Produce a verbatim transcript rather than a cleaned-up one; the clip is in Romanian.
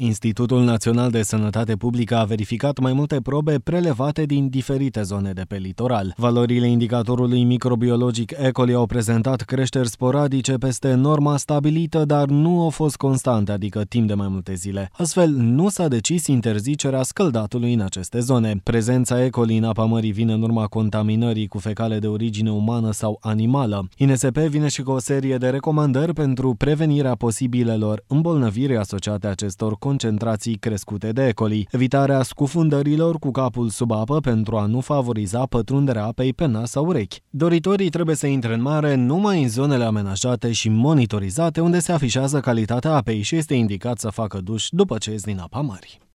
Institutul Național de Sănătate Publică a verificat mai multe probe prelevate din diferite zone de pe litoral. Valorile indicatorului microbiologic E. coli au prezentat creșteri sporadice peste norma stabilită, dar nu au fost constante, adică timp de mai multe zile. Astfel, nu s-a decis interzicerea scăldatului în aceste zone. Prezența E. coli în apa mării vine în urma contaminării cu fecale de origine umană sau animală. I N S P vine și cu o serie de recomandări pentru prevenirea posibilelor îmbolnăviri asociate acestor concentrații crescute de E. coli, evitarea scufundărilor cu capul sub apă pentru a nu favoriza pătrunderea apei pe nas sau urechi. Doritorii trebuie să intre în mare numai în zonele amenajate și monitorizate unde se afișează calitatea apei și este indicat să facă duș după ce ies din apa mării.